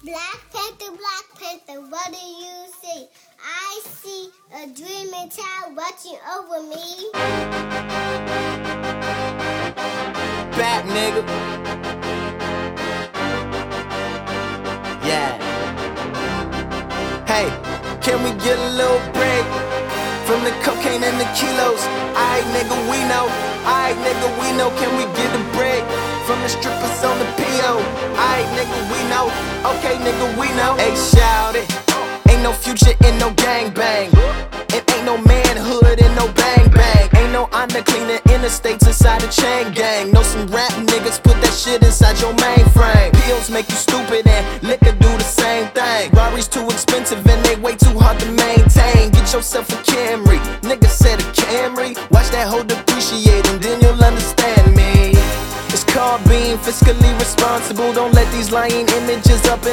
Black Panther, what do you see? I see a dreaming child watching over me. Back, nigga. Yeah. Hey, can we get a little break from the cocaine and the kilos? Aight, nigga, we know. Aight, nigga, we know. Can we get a break from the strippers on the PO? Aight, nigga, we know. Okay, nigga, we know. Hey, shout it. Ain't no future in no gangbang. It ain't no manhood in no bang bang. Ain't no honor cleaning interstates inside a chain gang. Know some rap niggas put that shit inside your mainframe. Pills make you stupid and liquor do the same thing. Rari's too expensive and they way too hard to maintain. Get yourself a Camry. Nigga said a Camry. Watch that hoe depreciate and then you'll understand me. It's called being fiscally responsible. Don't let these lying images up in